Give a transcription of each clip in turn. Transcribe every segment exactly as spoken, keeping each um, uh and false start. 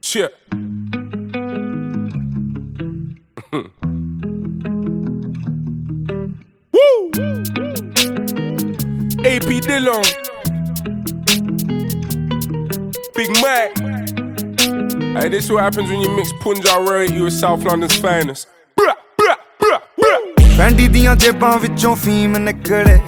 Shit. Woo! A P Dillon, Big Mac. Hey, this is what happens when you mix Punjab royalty with South London's finest. ਪੈਂਡੀ ਦੀਆਂ ਜੇਬਾਂ ਵਿੱਚੋਂ ਫੀਮ ਨਿਕਲੇ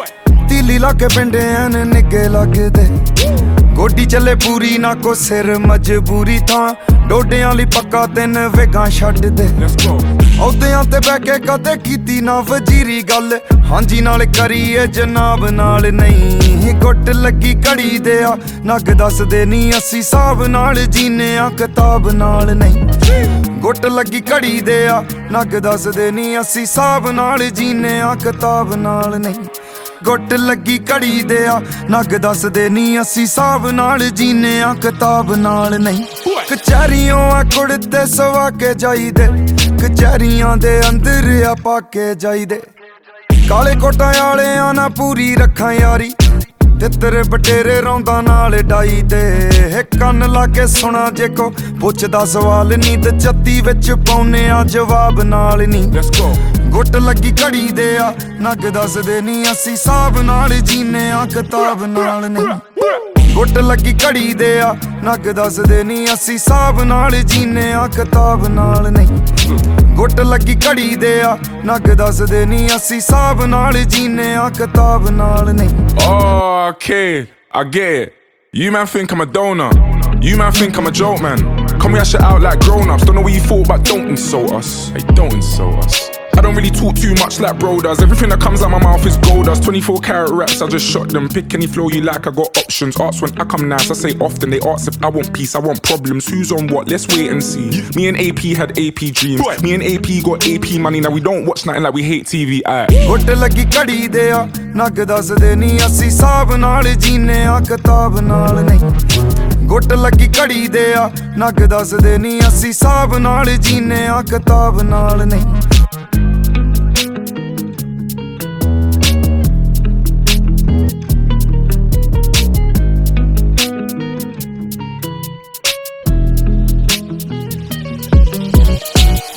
ਤੀਲੀ ਲਾ ਕੇ ਪਿੰਡਿਆਂ ਨੇ ਨਿੱਗੇ ਲੱਗਦੇ ਗੋਡੀ ਚੱਲੇ ਪੂਰੀ ਨਾ ਕੋ ਸਿਰ ਮਜਬੂਰੀ ਥਾਂ ਡੋਡਿਆਂ ਲਈ ਪੱਕਾ ਤਿੰਨ ਵੇਗਾਂ ਛੱਡ ਦੇ ਅਹੁਦਿਆਂ ਤੇ ਬਹਿ ਕੇ ਕਦੇ ਕੀਤੀ ਨਾ ਵਜ਼ੀਰੀ ਗੱਲ ਹਾਂਜੀ ਨਾਲ ਕਰੀਏ ਜਨਾਬ ਨਾਲ ਨਹੀਂ ਗੁੱਟ ਲੱਗੀ ਘੜੀ ਦੇ ਆ ਨੱਗ ਦੱਸਦੇ ਨਹੀਂ ਅਸੀਂ ਹਿਸਾਬ ਨਾਲ ਜੀਨੇ ਆ ਕਿਤਾਬ ਨਾਲ ਨਹੀਂ ਗੁੱਟ ਲੱਗੀ ਘੜੀ ਦੇ ਆ ਨੱਗ ਦੱਸਦੇ ਨਹੀਂ ਅਸੀਂ ਹਿਸਾਬ ਨਾਲ ਜੀਨੇ ਆ ਕਿਤਾਬ ਨਾਲ ਨਹੀਂ ਗੁੱਟ ਲੱਗੀ ਘੜੀ ਦੇ ਆ ਨੱਗ ਦੱਸਦੇ ਨਹੀਂ ਅਸੀਂ ਹਿਸਾਬ ਨਾਲ ਜੀਨੇ ਆ ਕਿਤਾਬ ਨਾਲ ਨਹੀਂ ਕਚਹਿਰੀਆਂ ਆ ਕੁੜਤੇ ਸਵਾ ਕੇ ਜਾਈਦੇ ਕਚਹਿਰੀਆਂ ਦੇ ਅੰਦਰ ਆ ਪਾ ਕੇ ਜਾਈਦੇ ਕਾਲੇ ਕੋਟਾਂ ਵਾਲਿਆਂ ਨਾਲ ਪੂਰੀ ਰੱਖਾਂ ਯਾਰੀ ਤੇ ਤੇਰੇ ਬਟੇਰੇ ਰੌਂਦਾ ਨਾਲ ਡਾਈ ਦੇ ਕੰਨ ਲਾ ਕੇ ਸੁਣਾ ਜੇ ਕੋ ਪੁੱਛਦਾ ਸਵਾਲ ਨਹੀਂ ਤੇ ਚੱਤੀ ਵਿੱਚ ਪਾਉਨੇ ਆ ਜਵਾਬ ਨਾਲ ਨਹੀਂ ਗੁੱਟ ਲੱਗੀ ਘੜੀ ਦੇ ਆ ਨੱਗ ਦੱਸਦੇ ਨਹੀਂ ਅਸੀਂ ਹਿਸਾਬ ਨਾਲ ਜੀਨੇ ਆ ਕਿਤਾਬ ਨਾਲ ਨਹੀਂ ਗੁੱਟ ਲੱਗੀ ਘੜੀ ਦੇ ਆ ਨੱਗ ਦੱਸਦੇ ਨਹੀਂ ਅਸੀਂ ਹਿਸਾਬ ਨਾਲ ਜੀਨੇ ਆ ਕਿਤਾਬ ਨਾਲ ਨਹੀਂ ਗੁੱਟ ਲੱਗੀ ਘੜੀ ਦੇ ਆ ਨੱਗ ਦੱਸਦੇ ਨਹੀਂ ਅਸੀਂ ਹਿਸਾਬ ਨਾਲ ਜੀਨੇ ਆ ਕਿਤਾਬ ਨਾਲ ਨਹੀਂ Okay, I get it. You man think I'm a donor. You man think I'm a joke, man. Come we hash it out like grown-ups. Don't know what you thought, but don't insult us. Hey, don't insult us. I don't really talk too much like bro does. Everything that comes out my mouth is gold dust. Twenty-four carat raps, I just shot them. Pick any flow you like, I got options. Arts when I come nice, I say often. They ask if I want peace, I want problems. Who's on what? Let's wait and see. Me and A P had A P dreams. Me and A P got A P money. Now we don't watch nothing like we hate T V. Aye. ਗੁੱਟ ਲੱਗੀ ਘੜੀ ਦੇ ਆ ਨੱਗ ਦੱਸਦੇ ਨਹੀਂ ਅਸੀਂ ਹਿਸਾਬ ਨਾਲ ਜੀਨੇ ਆ ਕਿਤਾਬ ਨਾਲ ਨਹੀਂ ਗੁੱਟ ਲੱਗੀ ਘੜੀ ਦੇ ਆ ਨੱਗ ਦੱਸਦੇ ਨਹੀਂ ਅਸੀਂ ਹਿਸਾਬ ਨਾਲ ਜੀਨੇ ਆ ਕਿਤਾਬ ਨਾਲ ਨਹੀਂ